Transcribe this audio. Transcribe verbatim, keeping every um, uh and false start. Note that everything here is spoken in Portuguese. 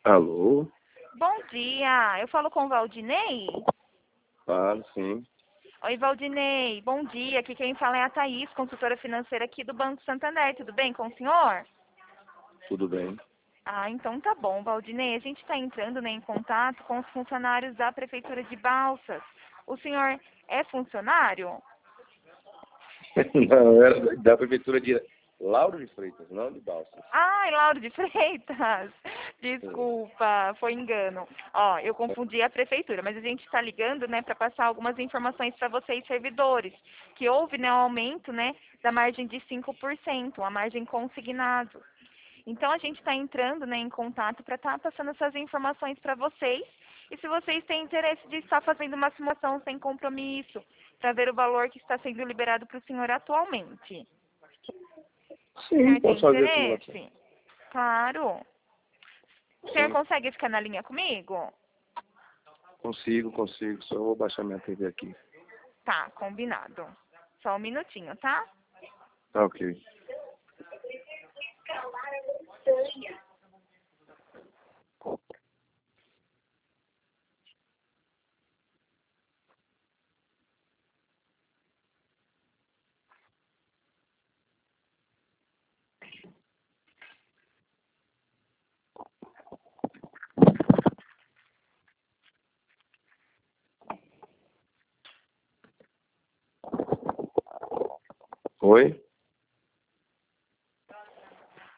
Alô? Bom dia, eu falo com o Valdinei? Falo, sim. Oi, Valdinei, bom dia. Aqui quem fala é a Thaís, consultora financeira aqui do Banco Santander. Tudo bem com o senhor? Tudo bem? Ah, então tá bom, Valdinei. A gente está entrando, né, em contato com os funcionários da Prefeitura de Balsas. O senhor é funcionário? Não, era da prefeitura de Lauro de Freitas, não de Balsas. Ai, Lauro de Freitas. Sim. Desculpa, foi engano. Ó, eu confundi a prefeitura, mas a gente está ligando, né, para passar algumas informações para vocês, servidores, que houve, né, um aumento, né, da margem de cinco por cento, a margem consignado. Então a gente está entrando, né, em contato para estar passando essas informações para vocês. E se vocês têm interesse de estar fazendo uma simulação sem compromisso, para ver o valor que está sendo liberado para o senhor atualmente. O Sim, senhor tem posso fazer a simulação. interesse? Claro. O senhor Sim, consegue ficar na linha comigo? consigo, consigo. Só vou baixar minha T V aqui. Tá, combinado. Só um minutinho, tá? Tá ok. Oi?